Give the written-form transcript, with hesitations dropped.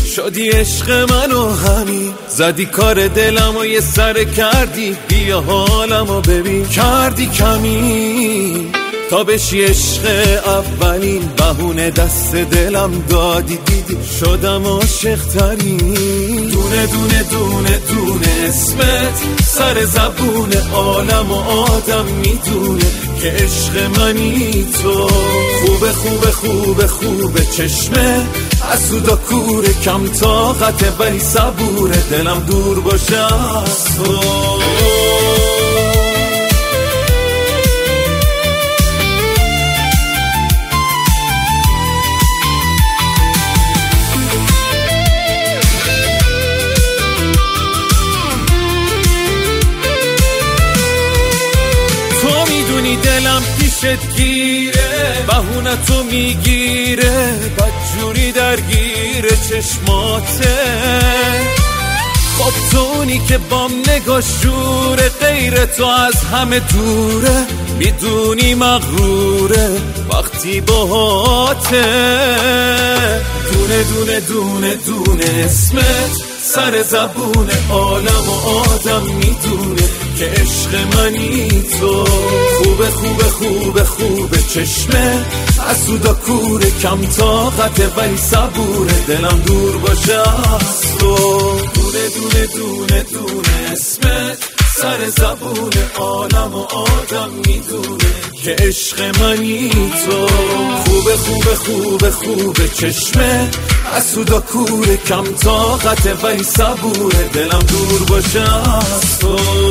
شدی عشق منو همین، زدی کار دلمو یه سر کردی، بیا حالمو ببین کردی کمی تا بشی عشق اولین، بهونه دست دلم دادی دیدی شدم عاشق ترین. دونه دونه دونه دونه اسمت سر زبون عالم و آدم میدونه که عشق منی تو. خوبه خوبه خوبه خوبه چشمه حسودا کوره، کم طاقته ولی صبوره، دلم دور باشه از تو. دلم پیشت گیره، بهونه تو میگیره، بدجوری درگیره چشماته. خب تو اونی که بام نگاه شوره، غیر تو از همه دوره، میدونی مغروره وقتی باهاته. دونه دونه دونه دونه اسمت سر زبون عالم و آدم میدونه که عشق منی تو. خوبه خوبه خوبه خوبه چشمه حسودا کوره، کم طاقته ولی صبوره، دلم دور باشه از تو. دونه دونه دونه دونه اسمت سر زبون عالم و آدم میدونه که عشق منی تو. خوبه خوبه خوبه خوبه چشمه حسودا کوره، کم طاقته ولی صبوره، دلم دور باشه از تو.